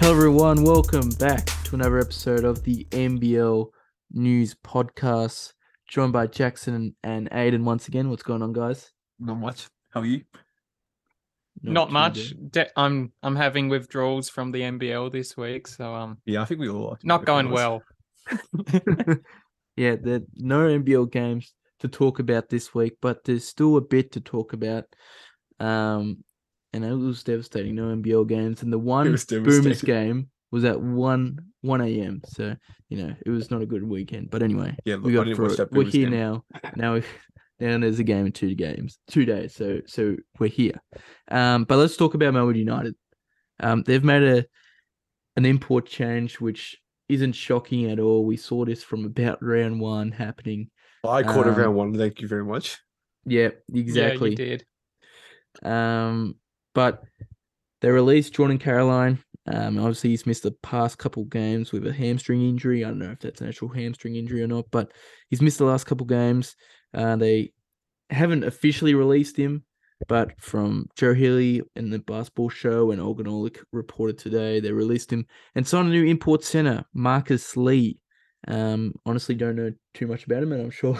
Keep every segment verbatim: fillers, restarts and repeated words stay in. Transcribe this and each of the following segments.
Hello, everyone. Welcome back to another episode of the N B L News Podcast. Joined by Jackson and Aiden once again. What's going on, guys? Not much. How are you? Not too much. bad. De- I'm I'm having withdrawals from the N B L this week, so um, Yeah, I think we all are. not going well. Yeah, there are no N B L games to talk about this week, but there's still a bit to talk about. Um, and it was devastating. No N B L games, and the one was Boomers devastating. game was at one one a m. So you know it was not a good weekend. But anyway, Yeah, look, we I got didn't through watch it. that We're Boomers here game. now. Now, we- now there's a game in two games, two days. So so we're here. Um, but let's talk about Melbourne United. Um, they've made a an import change, which isn't shocking at all. We saw this from about round one happening. I caught it Um, round one. Thank you very much. Yeah, Yeah, exactly. you did. Um, but they released Jordan Caroline. Um, obviously he's missed the past couple games with a hamstring injury. I don't know if that's an actual hamstring injury or not, but he's missed the last couple games. Uh, they haven't officially released him, but from Joe Healy in the Basketball Show and Olgun Olik reported today, they released him and signed a new import center, Marcus Lee. Um, honestly, don't know too much about him, and I'm sure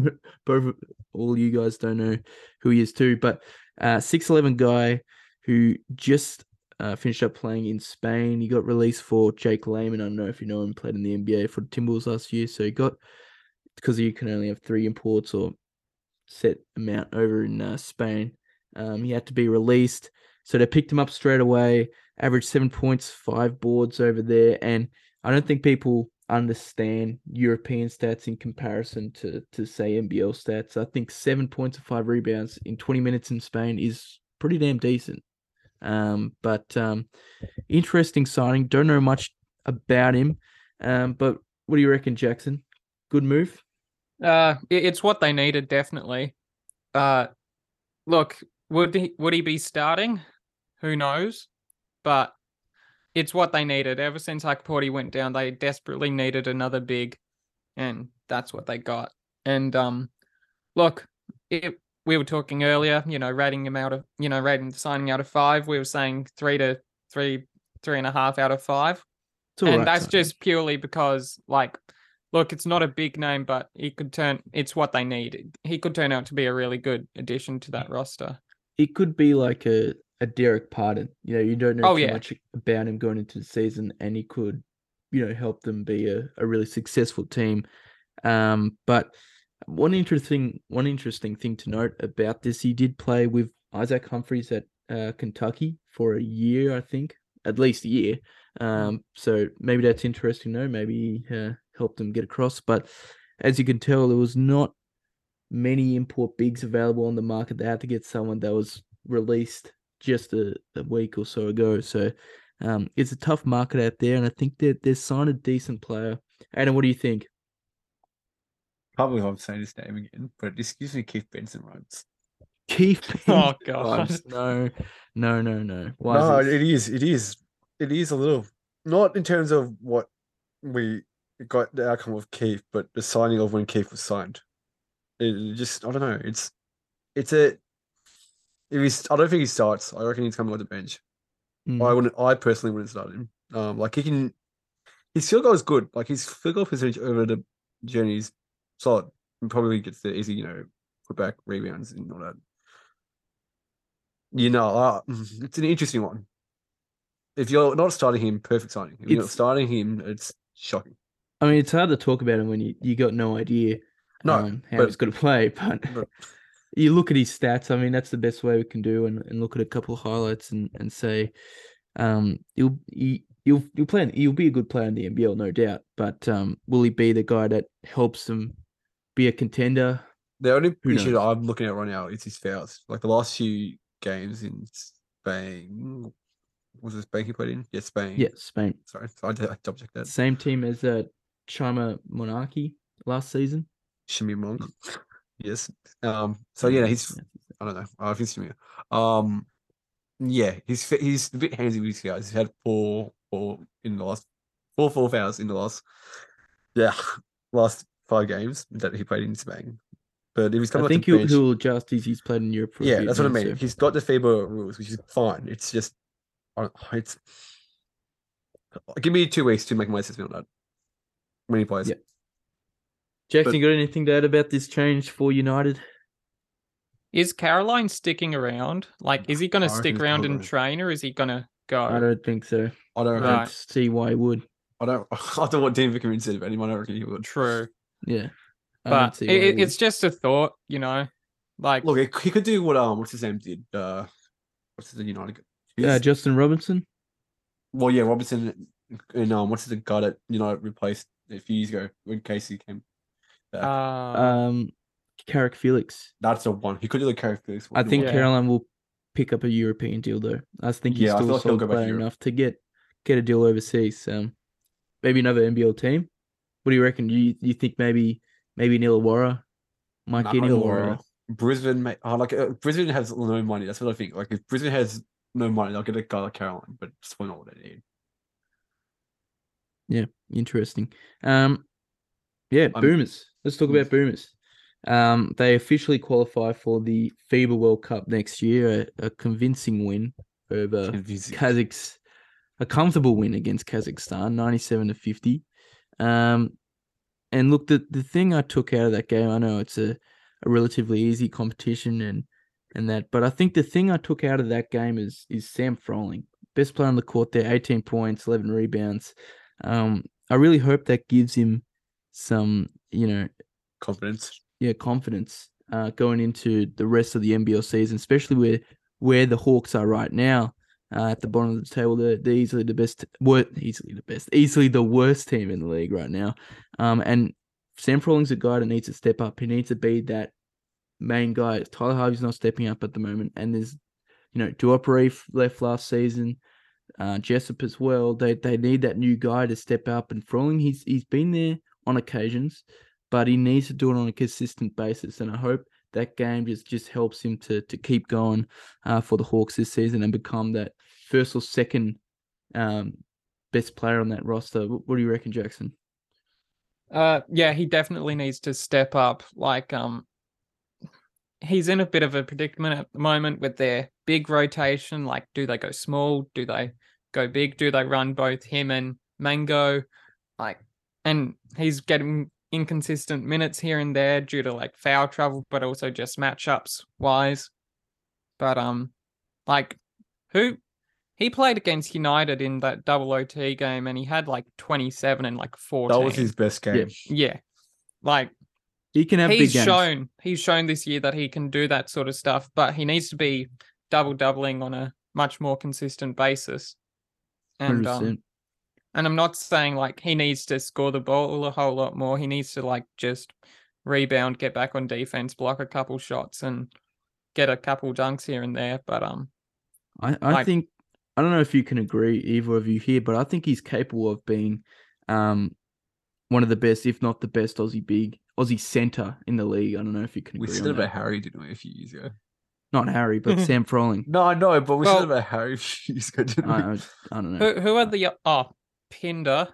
both all you guys don't know who he is too. But uh, six eleven guy who just uh, finished up playing in Spain. He got released for Jake Lehman. I don't know if you know him, played in the N B A for the Timberwolves last year. So he got, because you can only have three imports or set amount over in uh, Spain. Um, he had to be released. So they picked him up straight away, averaged seven points, five boards over there. And I don't think people understand European stats in comparison to, to say N B L stats. I think seven points and five rebounds in twenty minutes in Spain is pretty damn decent. Um, but um, interesting signing. Don't know much about him. Um, but what do you reckon, Jackson? Good move? Uh, it- it's what they needed, definitely. Uh, look, would he would he be starting? Who knows? But it's what they needed. Ever since Akporti went down, they desperately needed another big, and that's what they got. And um, look, it, we were talking earlier, you know, rating him out of, you know, rating the signing out of five. We were saying three to three, three and a half out of five. It's all And right that's signing. just purely because, like, look, it's not a big name, but he could turn, it's what they need. He could turn out to be a really good addition to that roster. It could be like a, a Derek Pardon. You know, you don't know Oh, too yeah. much about him going into the season, and he could, you know, help them be a, a really successful team. Um, but one interesting one interesting thing to note about this, he did play with Isaac Humphries at uh, Kentucky for a year, I think, at least a year. Um, so maybe that's interesting to know. Maybe he uh, helped them get across. But as you can tell, there was not many import bigs available on the market. They had to get someone that was released just a, a week or so ago. So um, it's a tough market out there, and I think that they've signed a decent player. Adam, what do you think? Can't believe I'm saying his name again, but this gives me Keith Benson rhymes. Keith Oh, Benson God. rhymes. No, no, no, no. Why No, is this? it is. It is. It is a little, not in terms of what we got the outcome of Keith, but the signing of when Keith was signed. It just, I don't know. It's, it's a. If he's, I don't think he starts. I reckon he's coming off the bench. Mm. I wouldn't. I personally wouldn't start him. Um, like he can, his field goal is good. Like his field goal percentage over the journey is solid. And probably gets the easy, you know, put back rebounds and all that. You know, uh, it's an interesting one. If you're not starting him, perfect signing. If you're not It's- starting him, it's shocking. I mean, it's hard to talk about him when you, you got no idea No, um, how but- he's going to play. But, but- you look at his stats. I mean, that's the best way we can do, and, and look at a couple of highlights and, and say, um, he'll he, he'll he'll play. He'll be a good player in the N B L, no doubt. But um, will he be the guy that helps them be a contender? The only Who issue knows? that I'm looking at right now is his fouls. Like the last few games in Spain, was it Spain he played in? Yeah, Spain. Yeah, Spain. Sorry, so I, I double check that. Same team as uh, Chima Monarchy last season. Shimmy Monk. Yes. Um. So yeah, he's. I don't know. I think Shimmy. Um. Yeah, he's he's a bit handsy with his fouls. He's had four four in the last four four fouls in the last. Yeah, last five games that he played in Spain. But if he's coming I off think the he'll, bench, he'll adjust as he's played in Europe for a yeah, bit that's what I now, mean. so- He's got the FIBA rules, which is fine. It's just, I don't- it's Give me two weeks to make my assessment on that. Many players. Yeah. Jackson, But- you got anything to add about this change for United? Is Caroline sticking around? Like, is he going I to reckon stick he's around probably and going. train, or is he going to go? I don't think so. I don't. I Reckon, Right. don't see why he would. I don't. I don't know what Dean Vickerman said about him. I don't reckon he would. True, Yeah. I but don't see why it, he it- would. it's just a thought, you know. Like, Look, he, he could do what um, what's his name did. Uh, what's the United? Uh, He's- Justin Robinson? well, yeah, Robertson and um, what's the guy that United replaced a few years ago when Casey came back? uh, Um, Carrick Felix. That's the one. He could do the characteristics. I think Yeah. Caroline will pick up a European deal though. I think he's Yeah, I still feel a like he'll solid go back to player Europe. enough to get get a deal overseas. Um, maybe another N B L team. What do you reckon? Do you you think maybe maybe Illawarra might Nah, get not him or Illawarra. uh, Brisbane, mate. Oh, like uh, Brisbane has no money. That's what I think. Like if Brisbane has no money, they'll get a guy like Caroline, but it's probably not what they need. interesting? Um, yeah, I'm- Boomers. Let's talk Mm. about Boomers. Um, they officially qualify for the FIBA World Cup next year. A, a convincing win over Convincing. Kazakhs, a comfortable win against Kazakhstan, ninety-seven to fifty. Um, and look, the, the thing I took out of that game, I know it's a, a relatively easy competition and and that, but I think the thing I took out of that game is is Sam Froling, best player on the court there, eighteen points, eleven rebounds. Um, I really hope that gives him some, you know, Confidence. yeah, confidence uh, going into the rest of the N B L season, especially where where the Hawks are right now uh, at the bottom of the table. They're, they're easily the best, wor- easily the best, easily the worst team in the league right now. Um, and Sam Frolling's a guy that needs to step up. He needs to be that main guy. Tyler Harvey's not stepping up at the moment, and there's, you know, Duopere left last season, uh, Jessup as well. They they need that new guy to step up. And Froling, he's he's been there on occasions, but he needs to do it on a consistent basis. And I hope that game just, just helps him to to keep going uh, for the Hawks this season and become that first or second um, best player on that roster. What, what do you reckon, Jackson? Uh, yeah, he definitely needs to step up. Like, um, he's in a bit of a predicament at the moment with their big rotation. Like, do they go small? Do they go big? Do they run both him and Mango? Like, and he's getting inconsistent minutes here and there due to like foul trouble, but also just matchups wise. But um, like, who he played against United in that double O T game, and he had like twenty-seven and like fourteen. That was his best game. Yeah, like He can have he's big games. shown he's shown this year that he can do that sort of stuff, but he needs to be double doubling on a much more consistent basis. And um, one hundred percent. and I'm not saying like he needs to score the ball a whole lot more. He needs to like just rebound, get back on defense, block a couple shots, and get a couple dunks here and there. But um, I, I like- think I don't know if you can agree, either of you here, but I think he's capable of being um one of the best, if not the best, Aussie big Aussie center in the league. I don't know if you can We agree said on about that. Harry, didn't we, a few years ago? Not Harry, but Sam Froling. No, I know, but we Well- said about Harry a few years ago, didn't we? I, I, I don't know. who who are the oh Pinder,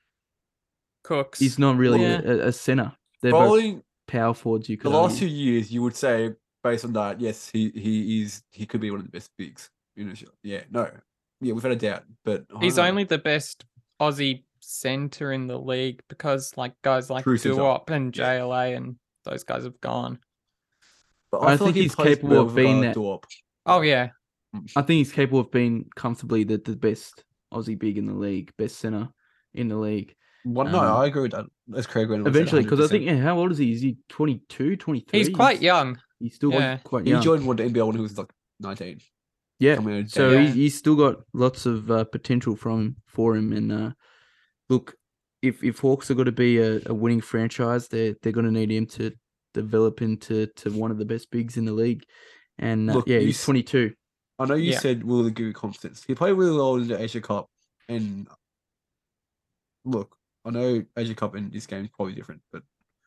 Cooks? He's not really Yeah. a, a center. They're both Probably power forwards. You the could last two argue. years, you would say, based on that, yes, he he is he could be one of the best bigs. You know, yeah, no, yeah, we've had a doubt, but I He's don't know. only the best Aussie center in the league because like guys like True center. Duop and Yeah. J L A and those guys have gone. But I feel think he he's plays capable well of with a guy being like that- Duop. Oh yeah, I think he's capable of being comfortably the, the best Aussie big in the league, best center in the league. Well, no, Um, I agree with that. That's Craig Wentworth said Eventually, because I think, one hundred percent. yeah, how old is he? Is he twenty-two, twenty-three? he's quite young. He's still Yeah. quite he young. joined one the N B L when he was like nineteen. Yeah. coming out of So Yeah. he's, he's still got lots of uh, potential from him for him. And uh, look, if if Hawks are going to be a, a winning franchise, they they're going to need him to develop into to one of the best bigs in the league. And uh, Look, yeah, you he's s- twenty-two. I know you Yeah. said will give you confidence. He played really well in the Asia Cup, and look, I know Asia Cup in this game is probably different, but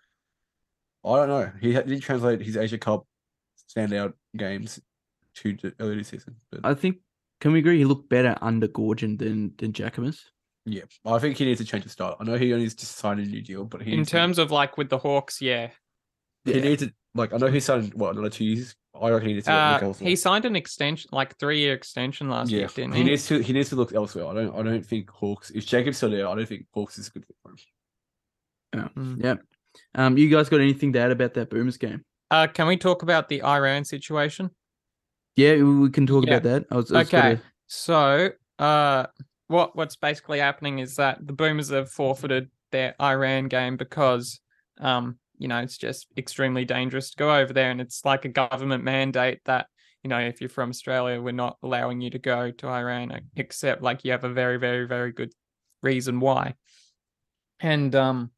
I don't know. He ha- didn't translate his Asia Cup standout games to the earlier this season. But I think. Can we agree he looked better under Gorgon than than Jackamus? yeah, I think he needs to change the style. I know he only just signed a new deal, but he In needs to- terms of like with the Hawks, yeah. he Yeah. needs to like. I know he signed what another two years I reckon he needs to look Uh, elsewhere. he signed an extension, like three year extension last yeah, week, didn't he he? needs to he needs to look elsewhere. I don't I don't think Hawks. If Jacob's still there, I don't think Hawks is a good fit for him. Yeah. Mm. yeah. Um, you guys got anything to add about that Boomers game? Uh, can we talk about the Iran situation? Yeah, we we can talk Yeah. about that. I was, I was Okay, gonna- so uh, what what's basically happening is that the Boomers have forfeited their Iran game because um, you know, it's just extremely dangerous to go over there, and it's like a government mandate that, you know, if you're from Australia, we're not allowing you to go to Iran except like you have a very, very, very good reason why. And um,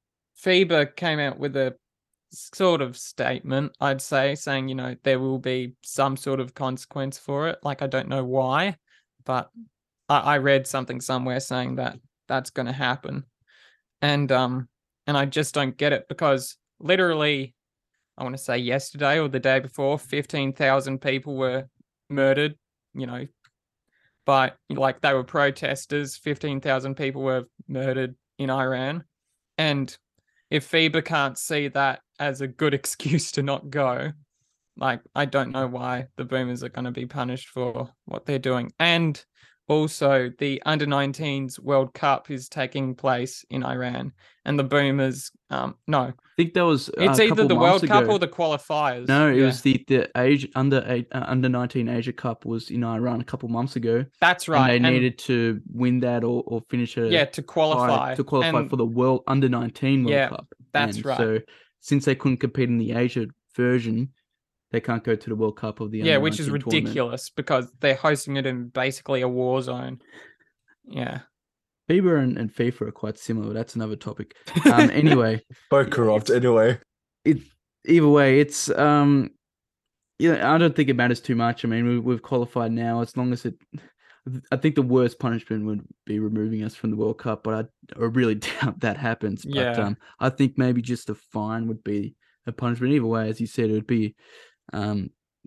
FIBA came out with a sort of statement, I'd say, saying, you know, there will be some sort of consequence for it. Like, I don't know why, but I, I read something somewhere saying that that's going to happen. And um, and I just don't get it because literally, I want to say yesterday or the day before, fifteen thousand people were murdered, you know, by, like, they were protesters. fifteen thousand people were murdered in Iran. And if FIBA can't see that as a good excuse to not go, like, I don't know why the Boomers are going to be punished for what they're doing. And also, the under nineteens World Cup is taking place in Iran, and the Boomers, um, no, I think that was uh, it's a either couple the months World Cup ago. or the qualifiers. No, it Yeah. was the the age under eight, uh, under nineteen Asia Cup was in Iran a couple months ago. That's right. And they And- needed to win that or, or finish a yeah, to qualify tie to qualify And- for the world under nineteen World Yeah, Cup. that's And right. So since they couldn't compete in the Asia version, they can't go to the World Cup of the yeah, under which is nineteen tournament. ridiculous because they're hosting it in basically a war zone. Yeah. FIBA and, and FIFA are quite similar, but that's another topic. Um, anyway, Both corrupt anyway. it either way, it's um, yeah, I don't think it matters too much. I mean, we, we've qualified now. As long as it, I think the worst punishment would be removing us from the World Cup, but I, I really doubt that happens. But Yeah. um, I think maybe just a fine would be a punishment. Either way, as you said, it would be um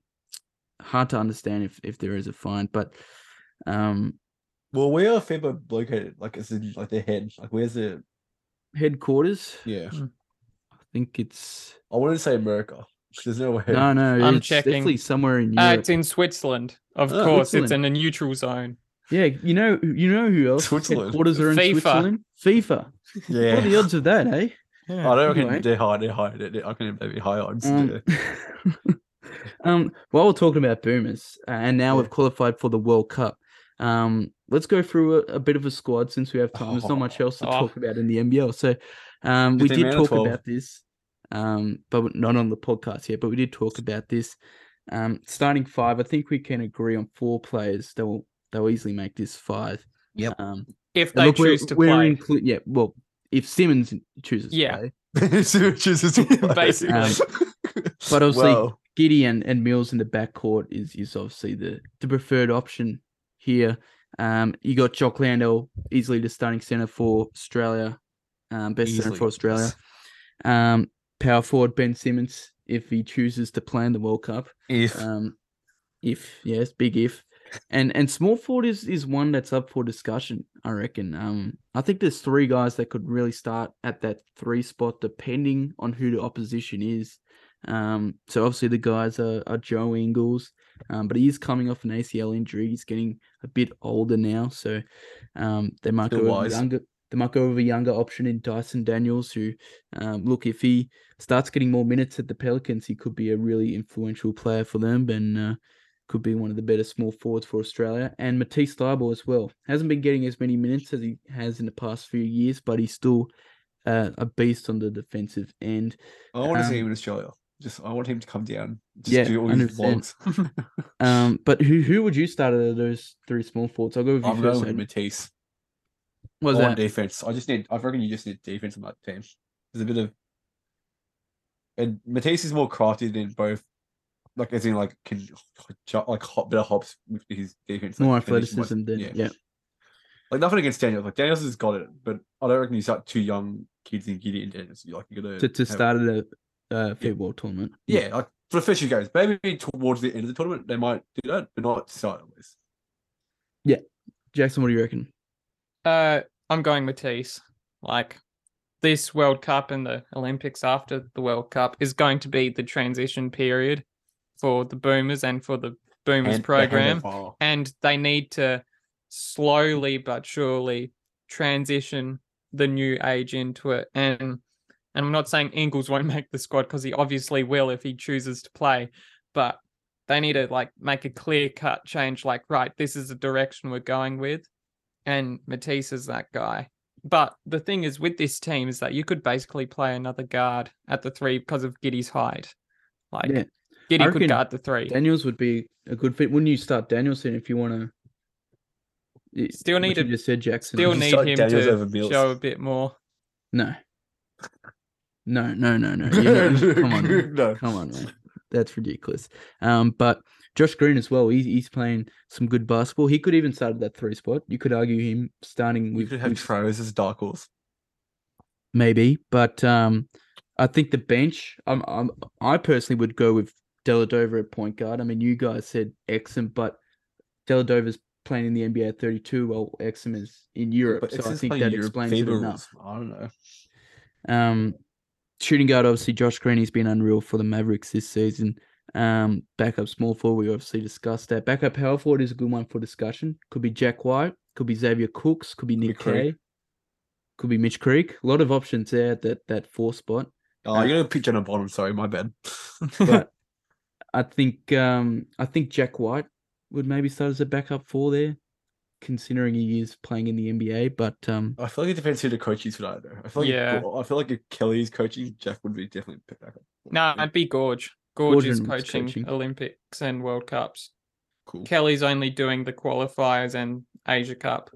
hard to understand if if there is a fine, but um. Well, where are FIBA located? Like, is it like their head? Like, where's the Headquarters, yeah? I think it's I wanted to say America. There's no way. no, no. I'm it's checking. definitely somewhere in Uh, Europe. it's in Switzerland, of Oh, course. Switzerland. It's in a neutral zone. Yeah, you know, you know who else? Switzerland. Headquarters are in FIFA. Switzerland. FIFA. Yeah. What are the odds of that, eh? Yeah. I don't reckon Anyway. they're high. They're high. They're, I can maybe high odds. Um, yeah. um, while we're talking about Boomers, uh, and now Yeah. we've qualified for the World Cup. Um, let's go through a, a bit of a squad since we have time. There's not much else to Oh. talk about in the N B L. So, um, we fifteen did man or talk twelve? about this, um, but not on the podcast yet. But we did talk about this. Um, starting five, I think we can agree on four players that will they'll easily make this five. Yep. Um, If and they look, we're- choose to we're play. inclu- yeah, well, if Simmons chooses to Yeah. play. So it chooses to play. Basically. Um, But obviously, Wow. Giddy and, and Mills in the backcourt is is obviously the, the preferred option here. Um, you got Jock Landale, easily the starting center for Australia, um, best center Easily, for Australia. yes. Um, power forward Ben Simmons, if he chooses to play in the World Cup. If Um, if yes, big if. And and small forward is is one that's up for discussion, I reckon. Um, I think there's three guys that could really start at that three spot, depending on who the opposition is. Um, so obviously the guys are, are Joe Ingles, um, but he is coming off an A C L injury. He's getting a bit older now, so um, they might Still go over wise. younger. They might go over a younger option in Dyson Daniels, who, um, look, if he starts getting more minutes at the Pelicans, he could be a really influential player for them, and uh, could be one of the better small forwards for Australia. And Matisse Thybulle as well. Hasn't been getting as many minutes as he has in the past few years, but he's still uh, a beast on the defensive end. I want to see Um, him in Australia. Just I want him to come down. Just Yeah, do all one hundred his percent. vlogs. Um, but who who would you start out of those three small forwards? I'll go with you I'm first. going with Adam. Matisse. What was I want that? defense. I just need. I reckon you just need defense on that team. There's a bit of, and Matisse is more crafty than both. Like as in like can like hop better hops with his defense. More like, and he's athleticism than yeah. Like nothing against Daniels. Like Daniels has got it, but I don't reckon you start two young kids in Gideon Daniels. You like you gotta To to have- start at a uh, football tournament. Yeah, like for the first few games, maybe towards the end of the tournament they might do that, but not to start always. Jackson, what do you reckon? Uh, I'm going Matisse. Like, this World Cup and the Olympics after the World Cup is going to be the transition period. for the Boomers and for the Boomers And the program. handover. And they need to slowly but surely transition the new age into it. And and I'm not saying Ingles won't make the squad, because he obviously will if he chooses to play, but they need to like make a clear cut change, like, right, this is the direction we're going with. And Matisse is that guy. But the thing is with this team is that you could basically play another guard at the three because of Giddy's height. Like Yeah. Giddy I could reckon guard the three. Daniels would be a good fit. Wouldn't you start Danielson if you want to? Still need you to- just said Jackson. Still You need start him Daniels to over Mills. show a bit more. No. No, no, no, no. You're not, come on, man. No. Come on, man. That's ridiculous. Um, but Josh Green as well. He's he's playing some good basketball. He could even start at that three spot. You could argue him starting We with, could have with Troz as a dark horse. maybe, but um, I think the bench. I'm, I'm I personally would go with Dellavedova at point guard. I mean, you guys said Exum, but Dellavedova's playing in the N B A at thirty-two, while Exum is in Europe. But so it's I just think playing that Europe explains it FIBA enough. rules. I don't know. Um, shooting guard, obviously, Josh Green has been unreal for the Mavericks this season. Um, backup small forward, we obviously discussed that. Backup power forward is a good one for discussion. Could be Jack White, could be Xavier Cooks, could be Nick Nick Creek. Kay, could be Mitch Creek. A lot of options there at that, that four spot. Oh, you're gonna pick Jenna Bottom. Sorry, my bad. But I think um I think Jack White would maybe start as a backup four there, considering he is playing in the N B A. But um I feel like it depends who the coach is for that. Though I feel like Yeah. if, I feel like if Kelly's coaching, Jack would be definitely picked back up. No, it'd be Gorge. Gorge is Gordon was coaching, coaching. Olympics and World Cups. Cool. Kelly's only doing the qualifiers and Asia Cup.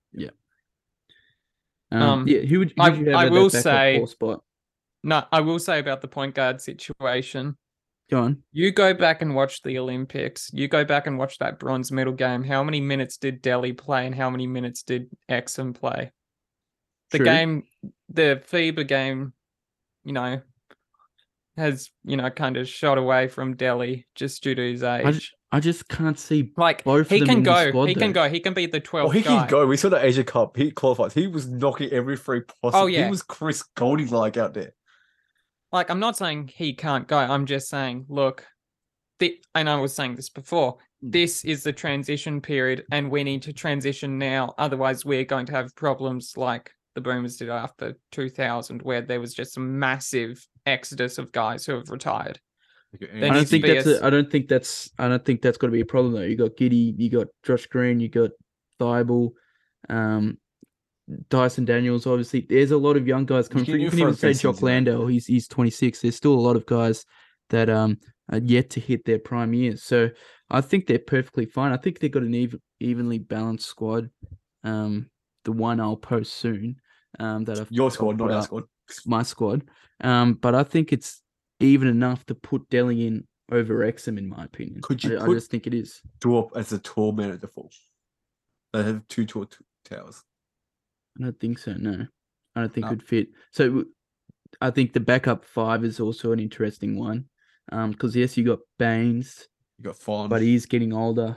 um, Um, yeah, who would, who I- would you have I at will that backup say- four spot? No, I will say about the point guard situation. Go on. You go back and watch the Olympics. You go back and watch that bronze medal game. How many minutes did Delhi play and how many minutes did Exum play? The True. game, the FIBA game, you know, has, you know, kind of shot away from Delhi just due to his age. I just can't see like, both of he them can in the go. squad, he can though. go. He can be the Well, twelfth he guy. can go. We saw the Asia Cup. He qualified. He was knocking every free possible. Oh, yeah. He was Chris Golding like out there. Like, I'm not saying he can't go. I'm just saying, look, the, and I was saying this before, this is the transition period and we need to transition now. Otherwise, we're going to have problems like the Boomers did after two thousand, where there was just a massive exodus of guys who have retired. There There I don't needs to think be that's a- a, I don't think that's I don't think that's got to be a problem though. You got Giddy, you got Josh Green, you got Thibault, um, Dyson Daniels. Obviously, there's a lot of young guys coming can through. You do can even front say facings, Jock you know. Landale. He's he's twenty-six. There's still a lot of guys that um are yet to hit their prime years. So I think they're perfectly fine. I think they've got an even, evenly balanced squad. Um, the one I'll post soon. Um, that I've Your I've squad, not put our up. squad. My squad. Um, but I think it's even enough to put Delhi in over Exum, in my opinion. Could you I, I put- just think it is. Draw up as a tall man at the full. They have two tall t- towers. I don't think so. No, I don't think No. it would fit. So w- I think the backup five is also an interesting one. Um, because yes, you got Baines, You got Fawn, but he's getting older.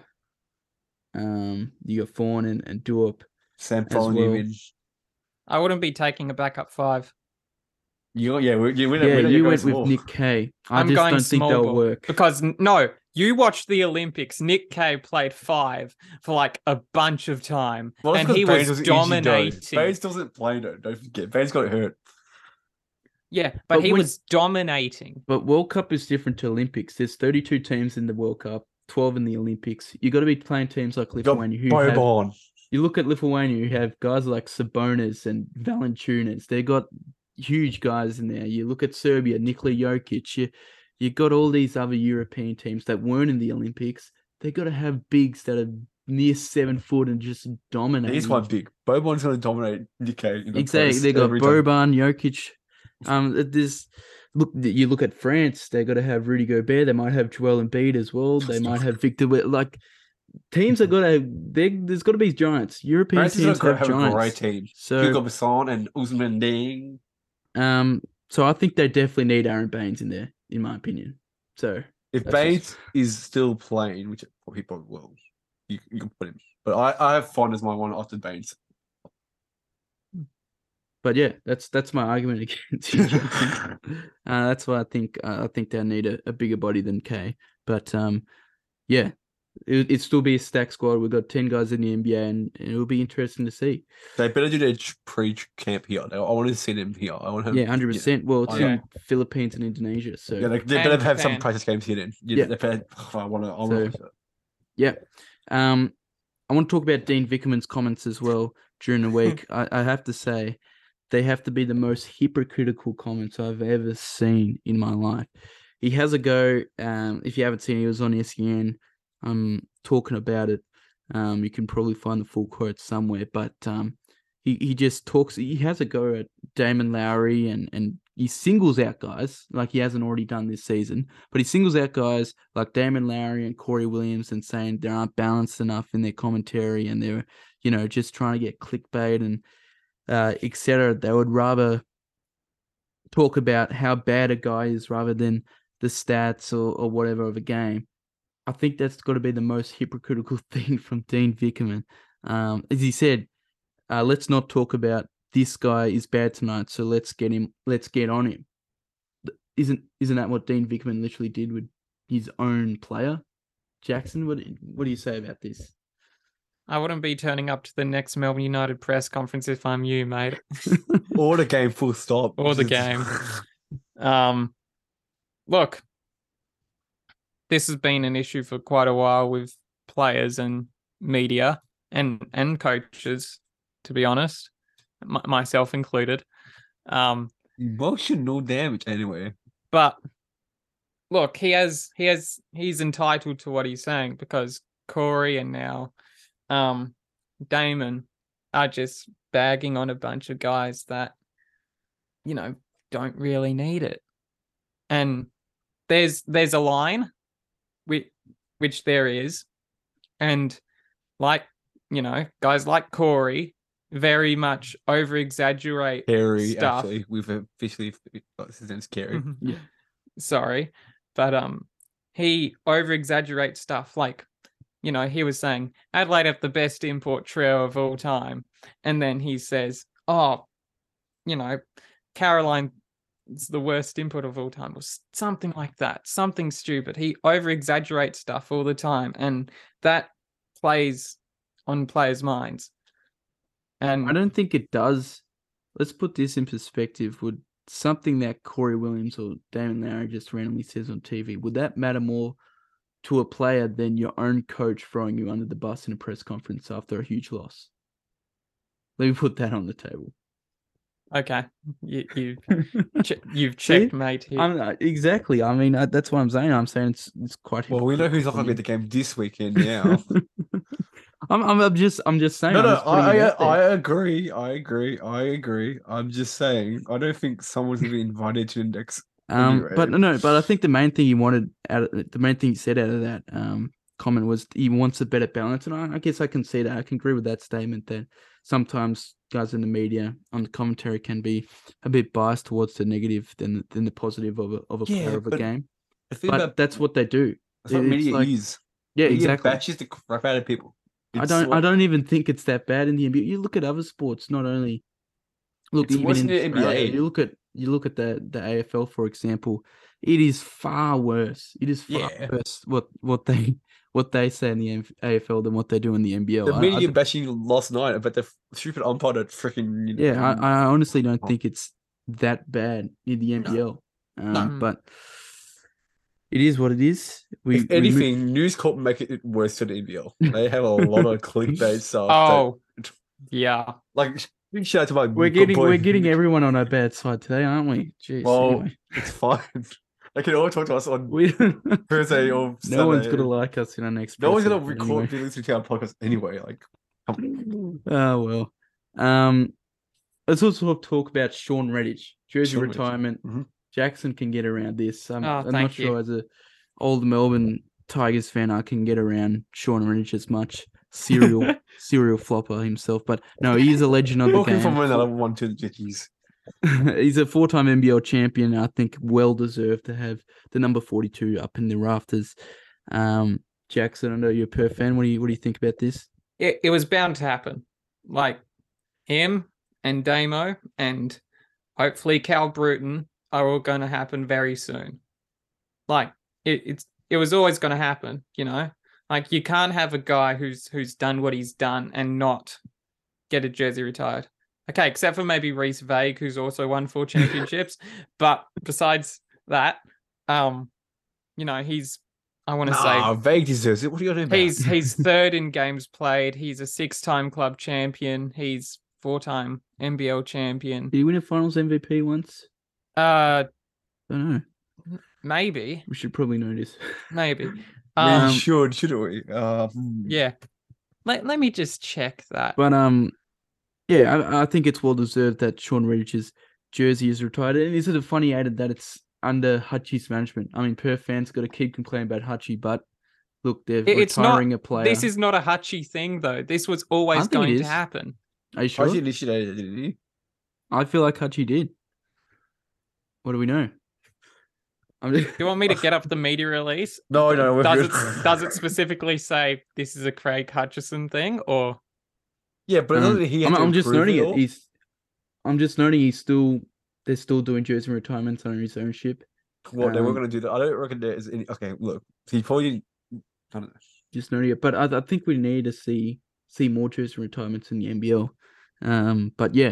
Um, you got Fawn and, and Duop. Sam as following you well. in. I wouldn't be taking a backup five. You got, yeah, we, you went, Yeah, we know you you're went going with small. Nick Kay. I I'm just going don't think small they'll ball. work. Because n- no, you watched the Olympics. Nick Kay played five for like a bunch of time, Well, that's and 'cause he Baines was injured, though. dominating. Baines doesn't play though. Don't forget. Baines got hurt. Yeah, but, But he when- was dominating. But World Cup is different to Olympics. There's thirty-two teams in the World Cup, twelve in the Olympics. You got to be playing teams like You got Lithuania who have Boban. You look at Lithuania, you have guys like Sabonis and Valanciunas. They got huge guys in there. You look at Serbia, Nikola Jokic. You you got all these other European teams that weren't in the Olympics. They got to have bigs that are near seven foot and just dominate. He's one big. Boban's going to dominate Nick Kay in the Exactly. post They got every time. Boban, Jokic. Um, this look. You look at France. They got to have Rudy Gobert. They might have Joel Embiid as well. They might have Victor. Wet- Like teams are gonna. They, there's got to be giants. European France is teams going to have have a great giants. team. So Hugo Basson and Usman Deng. Um, so I think they definitely need Aaron Baines in there, in my opinion. So If That's Baines just- is still playing, which he probably will, you, you can put him. But I, I have Font as my one after Baines. but yeah, that's that's my argument against you, Jackson. uh, that's why I think uh, I think they need a, a bigger body than K. But um, yeah, it it'd still be a stacked squad. We've got ten guys in the N B A, and, and it'll be interesting to see. They better do their pre-camp here. I want to see them here. I want to have, Yeah, hundred percent. Well, it's Yeah. in Philippines and Indonesia, so Yeah, they, they And better have some Japan. practice games here then. Yeah, Yeah. they better, I want to. I want So- yeah. Um, I want to talk about Dean Vickerman's comments as well during the week. I, I have to say, they have to be the most hypocritical comments I've ever seen in my life. He has a go. Um, if you haven't seen it, he was on S E N. Um, talking about it. Um, you can probably find the full quote somewhere, but um, he he just talks. He has a go at Damon Lowry and and he singles out guys like he hasn't already done this season, but he singles out guys like Damon Lowry and Corey Williams and saying they aren't balanced enough in their commentary and they're, you know, just trying to get clickbait and uh, et cetera. They would rather talk about how bad a guy is rather than the stats or, or whatever of a game. I think that's got to be the most hypocritical thing from Dean Vickerman. Um, as he said, uh, let's not talk about this guy is bad tonight, so let's get him. Let's get on him. Isn't isn't that what Dean Vickerman literally did with his own player, Jackson? What what do you say about this? I wouldn't be turning up to the next Melbourne United press conference if I'm you, mate. or the game full stop. Or the Just- game. Um, look, this has been an issue for quite a while with players and media and and coaches, to be honest, m- myself included. Um, Emotional damage anyway. but look, he has he has he's entitled to what he's saying because Corey and now um Damon are just bagging on a bunch of guys that, you know, don't really need it. And there's there's a line which which there is, and like, you know, guys like Corey very much over exaggerate Carey, stuff. actually, we've officially got his name's Carey. Yeah. Sorry, but um, he over exaggerates stuff. Like, you know, he was saying Adelaide have the best import trio of all time, and then he says, "Oh, you know, Caroline is the worst import of all time," or s- something like that. Something stupid. He over exaggerates stuff all the time, and that plays on players' minds. And I don't think it does. Let's put this in perspective. Would something that Corey Williams or Damon Lowry just randomly says on T V, would that matter more to a player than your own coach throwing you under the bus in a press conference after a huge loss? Let me put that on the table. okay, you, you che- you've See? checked, mate. Here. I'm uh, exactly. I mean, uh, that's what I'm saying. I'm saying it's it's quite. Well, we know who's not going to be at the game this weekend now. I'm, I'm I'm just I'm just saying. no, I'm no, just putting I, it I, out there. I agree. I agree. I agree. I'm just saying, I don't think someone's going to be invited to the next. Um, Anyway. but no, no, but I think the main thing he wanted out of the main thing he said out of that um comment was he wants a better balance, and I, I guess I can see that. I can agree with that statement that sometimes guys in the media on the commentary can be a bit biased towards the negative than than the positive of a of a Yeah, player of a but game. The thing But about that's what they do. that's what it's media like- is. Yeah, Media exactly. batches the crap out of people. I It's don't. what- I don't even think it's that bad in the N B A. You look at other sports, not only look It's even worse in in the N B A. Australia, You look at you look at the the A F L, for example. It is far worse. It is far Yeah. worse what what they what they say in the M- A F L than what they do in the N B L. The I- I media d- bashing last night about the stupid umpire that freaking. You know, yeah, I, I honestly don't Oh. think it's that bad in the N B L. Um, No. but it is what it is. We, if we mo- anything, News Corp make it worse for the N B L. They have a lot of clickbait stuff. that- Oh, yeah. like big shout out to my we're good getting boy. we're getting everyone on our bad side today, aren't we? Jeez. Well, anyway. it's fine. They can all talk to us on We Thursday or Sunday. no one's gonna like us in our next. No one's press gonna conference record anyway. be listening to our podcast anyway. Like, come on. Oh well. Um, let's also talk about Sean Redditch, jersey Sean Redditch. retirement. Mhm. Jackson can get around this. I'm, Oh, I'm not thank sure you. as a old Melbourne Tigers fan I can get around Sean Redditch as much. Serial serial flopper himself, but no, he is a legend of the Talking game. from another one to the Jackies. He's a four-time N B L champion. I think well deserved to have the number forty-two up in the rafters. Um, Jackson, I know you're a Perth fan. What do you what do you think about this? It, it was bound to happen. Like him and Damo and hopefully Cal Bruton are all going to happen very soon. Like it, it's it was always going to happen, you know. Like you can't have a guy who's who's done what he's done and not get a jersey retired. Okay, except for maybe Reece Vague, who's also won four championships. But besides that, um, you know, he's I want to Nah, say Vague deserves it. What are you going to do? he's he's third in games played. He's a six-time club champion. He's four-time N B L champion. Did he win a finals M V P once? Uh, I don't know. maybe, We should probably know this. maybe. we Um, should, shouldn't we? Uh, hmm. yeah. Let let me just check that. But um, yeah, I, I think it's well deserved that Sean Riddich's jersey is retired. And is it a funny added that it's under Hutchie's management? I mean, Perth fans got to keep complaining about Hutchie, but look, they're It- it's not- retiring a player. This is not a Hutchie thing, though. This was always think it going to is. happen. Are you sure? Hutchie initiated it, didn't he? I feel like Hutchie did. What do we know? I'm just... Do you want me to get up the media release? No, no, we're does good. it does it specifically say this is a Craig Hutchison thing, or Yeah, but Um, he had I'm, to I'm just improve noting it. all. He's, I'm just noting he's still. They're still doing jersey retirements under his ownership. What they were um, going to do that? I don't reckon there is any. Okay, look, he probably. I don't know. Just noting it, but I, I think we need to see see more jersey retirements in the N B L. Um, but yeah,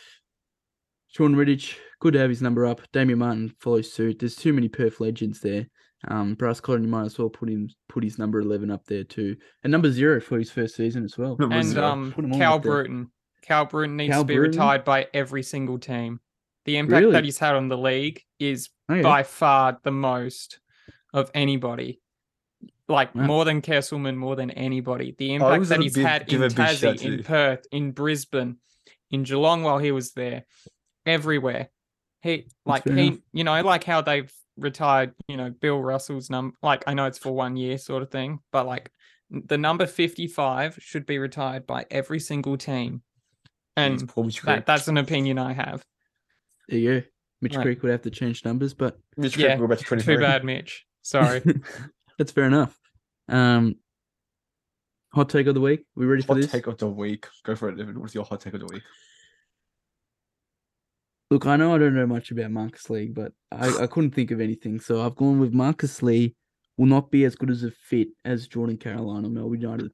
Sean Riddich, good to have his number up. Damian Martin follows suit. There's too many Perth legends there. Um, Bryce Cotton, you might as well put him put his number eleven up there too, and number zero for his first season as well. Number and zero. um Put 'em all Cal up there. Bruton. Cal Bruton needs Cal to be Bruton? retired by every single team. The impact Really? that he's had on the league is Oh, yeah. by far the most of anybody. Like Wow. more than Kesselman, more than anybody. The I impact was that gonna he's be- had in give a big shout Tassie, in to- Perth, in Brisbane, in Geelong while he was there, everywhere. He like fair he, enough. you know, like how they've retired, you know, Bill Russell's number. Like I know it's for one year, sort of thing, but like the number fifty-five should be retired by every single team, Jeez, and poor Mitch that, Creek. that's an opinion I have. There you go. Mitch Right. Creek would have to change numbers, but Mitch yeah, Creek will go back to twenty-three. Too bad, Mitch. Sorry. that's fair enough. Um, hot take of the week. We ready for Hot this? take of the week. Go for it, Evan. What's your hot take of the week? Look, I know I don't know much about Marcus Lee, but I, I couldn't think of anything. So I've gone with Marcus Lee will not be as good as a fit as Jordan Carolina Melbourne United.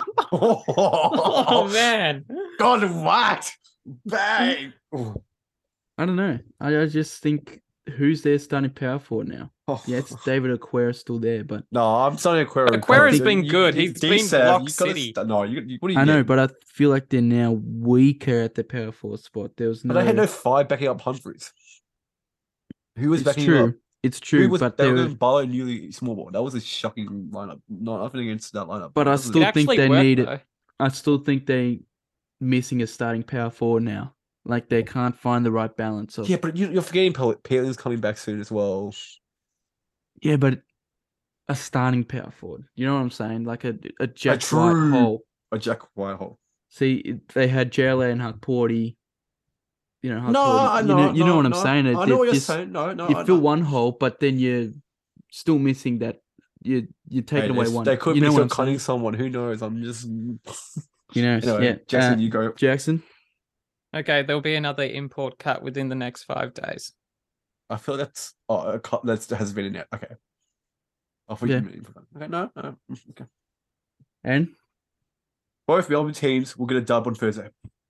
Oh man. God, what? Bang! I don't know. I, I just think who's their starting power forward now? Yeah, it's David Aquera still there, but No, I'm starting Aquera. in Aquera's Collingwood. been You- good. you- He's been D-Sav, Lock you gotta City. st- no, you, you, what are you I know, getting? but I feel like they're now weaker at the power forward spot. There was no. But they had no five backing up Humphreys. Who was it's backing true. him up? It's Who true, was but they they were were, going Barlow, Newley, small ball. That was a shocking lineup. Not nothing against that lineup. But I That was- still It think actually they worked, need it. though. I still think they missing a starting power forward now. Like they can't find the right balance of. yeah, but you, you're forgetting Pel- Paley's coming back soon as well. Yeah, but a starting power forward. You know what I'm saying? Like a a Jack true- White hole. A Jack Whitehole. See, it- they had J L A and Huck Porty. You know, Huck No, Porty. I You know, know, you know no, what I'm no. saying. I It- know it what you're just- saying. No, no, You I fill know. one hole, but then you're still missing that. You you're taking Hey, away they- one. They could you be know what still I'm cutting saying? someone. Who knows? I'm just. You know, Anyway, yeah. Jackson, uh, you go. Jackson. Okay, there'll be another import cut within the next five days. I feel that's oh a cut that's has been in it. Okay. I thought Yeah. you meant okay. No, no. Okay. And Both Melbourne teams will get a dub on Thursday.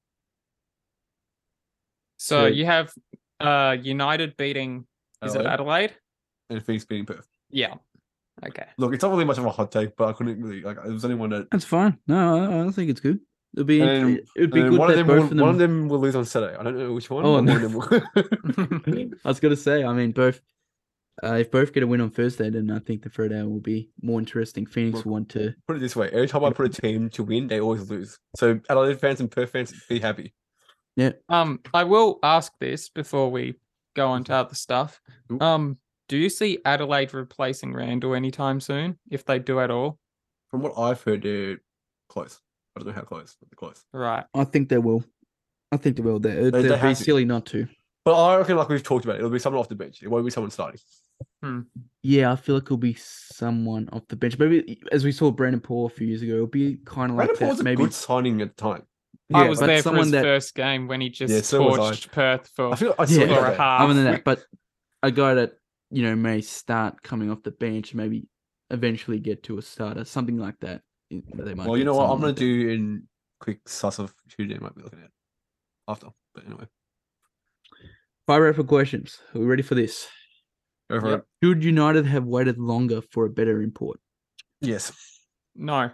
So Good. you have uh United beating is it Adelaide. Adelaide? And Phoenix beating Perth. Yeah. Okay. Look, it's not really much of a hot take, but I couldn't really like. It was only one that. that's fine. No, I, I don't think it's good. It'll be And- it would be and good one of that them both will, of them. one of them will lose on Saturday. I don't know which one. Oh, but no. one of them will. I was gonna say, I mean, both. Uh, if both get a win on Thursday, then I think the third hour will be more interesting. Phoenix Look, will want to. Put it this way: every time I put a team to win, they always lose. So Adelaide fans and Perth fans, be happy. Um, I will ask this before we go on to other stuff. Ooh. Um, do you see Adelaide replacing Randall anytime soon, if they do at all? From what I've heard, they're close. I don't know how close, but they're close. Right. I think they will. I think they will. They, they they'd be have to. silly not to. But I reckon, like we've talked about, it'll be someone off the bench. It won't be someone starting. Yeah, I feel like it'll be someone off the bench. Maybe as we saw Brandon Paul a few years ago, it'll be kind of like Brandon that. Paul's a Maybe good signing at the time. I Yeah, was but there for someone his that- first game when he just Yeah, so was I. torched Perth for I feel I Yeah. saw for that a game. half. Other than that, but a guy that you know may start coming off the bench, maybe eventually get to a starter, something like that. i- They might Well, you get know what? I'm someone gonna like that. do in quick suss of who they might be looking at after. But anyway, Fire out for questions. Are we ready for this? go for Yep. it. Should United have waited longer for a better import? Yes. No.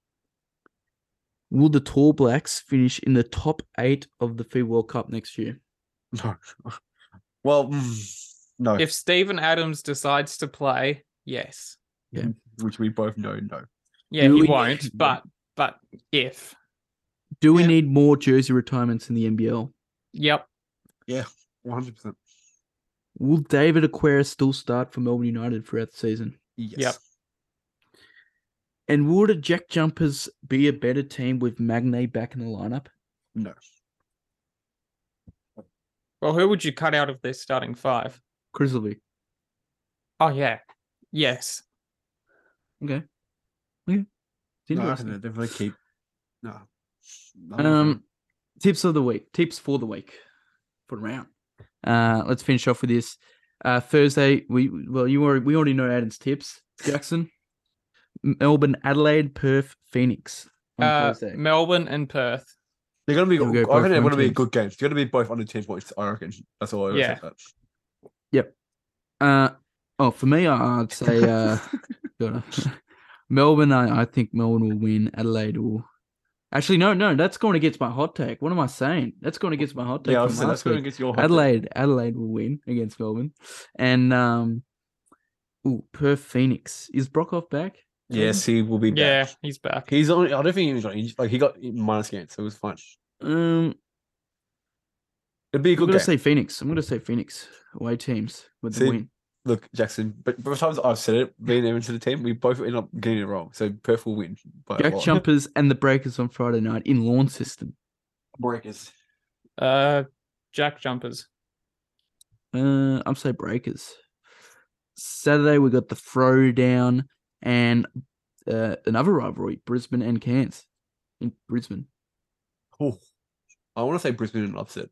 Will the Tall Blacks finish in the top eight of the FIBA World Cup next year? No. Well, mm, no. If Steven Adams decides to play, yes. Yeah. Which we both know, no. Yeah, Do he we- won't, but but if. Do we Yeah. need more jersey retirements in the N B L? Yep. one hundred percent. Will David Aquera still start for Melbourne United throughout the season? Yes. Yep. And will the Jack Jumpers be a better team with Magne back in the lineup? No. Well, who would you cut out of their starting five? Grizzly. Oh yeah. Yes. Okay. Okay. It's No, I interesting. can definitely keep. No. No, Um, tips of the week. Tips for the week. For the round. Uh, let's finish off with this. Uh, Thursday. We well, you already we already know Adam's tips. Jackson, Melbourne, Adelaide, Perth, Phoenix on Uh, Thursday. Melbourne and Perth. they're gonna be. You'll go I both reckon they're home gonna be a teams. good game. They're gonna be both under ten points. I reckon. That's all I would Yeah. say. That. Uh, oh, for me, I- I'd say uh, gotta- Melbourne. I, I think Melbourne will win. Adelaide will. Actually, no, no, that's going against my hot take. What am I saying? That's going against my hot take Yeah, I from was saying last that's going week. against your hot take. Adelaide, Adelaide will win against Melbourne, and um, ooh, Perth, Phoenix. Is Brockhoff back? Yes, he will be back. Yeah, he's back. He's only. I don't think he got injured. Like he got minus games, so it was fine. Um, It'd be a I'm good gonna game. say Phoenix. I'm gonna say Phoenix away teams with the See, win. Look, Jackson, but both times I've said it, being there into the team, we both end up getting it wrong. So Perth will win. By a Jack lot. Jumpers and the Breakers on Friday night in Lawn System. Breakers. Uh, Jack Jumpers. Uh, I'm say Breakers. Saturday we got the Throwdown and uh, another rivalry, Brisbane and Cairns in Brisbane. Oh, I want to say Brisbane in an upset.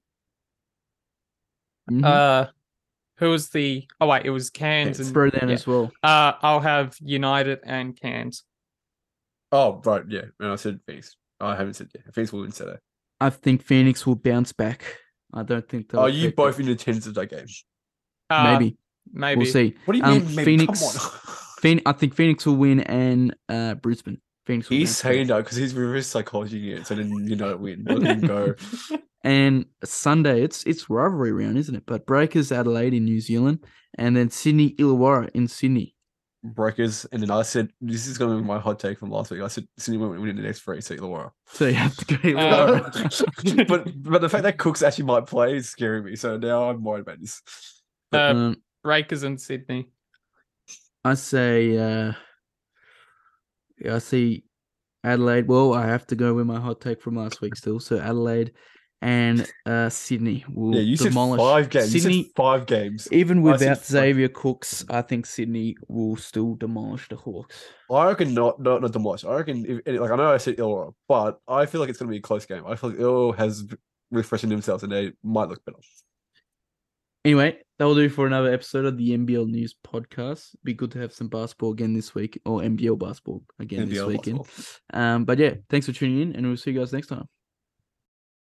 Mhm. Uh, who was the? Oh wait, it was Cairns Cairns. and. Throwdown yeah. as well. Uh, I'll have United and Cairns. Oh, right, yeah. And I said Phoenix. I haven't said yeah. Phoenix will win Saturday. I think Phoenix will bounce back. I don't think they'll. Are you affect both it. in attendance of that game? Uh, Maybe. Maybe. We'll see. What do you Um, mean? Maybe? Phoenix- Come on. Phoenix, I think Phoenix will win and uh, Brisbane. Phoenix will He's bounce saying back. that because he's reverse psychology it, so then you know it win. Let him go. And Sunday, it's it's rivalry round, isn't it? But Breakers Adelaide in New Zealand, and then Sydney Illawarra in Sydney. Breakers, and then I said this is going to be my hot take from last week. I said Sydney won't win the next three, so Illawarra. So you have to go Uh, Illawarra. but but the fact that Cooks actually might play is scaring me. So now I'm worried about this. uh, um, Breakers and Sydney. I say, uh, yeah, I see Adelaide. Well, I have to go with my hot take from last week still. So Adelaide and uh, Sydney will Yeah, you said demolish five games. You Sydney. said five games. Even I said without five. Xavier Cooks, I think Sydney will still demolish the Hawks. I reckon not not not demolish. I reckon if, like I know I said Illawarra, but I feel like it's going to be a close game. I feel like Illawarra has refreshing themselves and they might look better. Anyway, that'll do for another episode of the N B L News Podcast. Be good to have some basketball again this week, or N B L basketball again N B L this weekend. basketball. Um, but yeah, thanks for tuning in, and we'll see you guys next time.